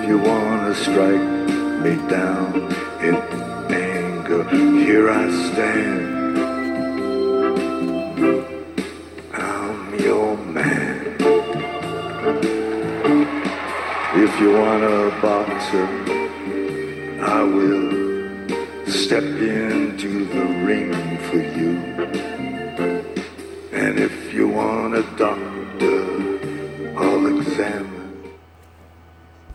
you wanna strike me down in anger, here I stand. I'm your man. If you want a boxer, I will step into the ring for you.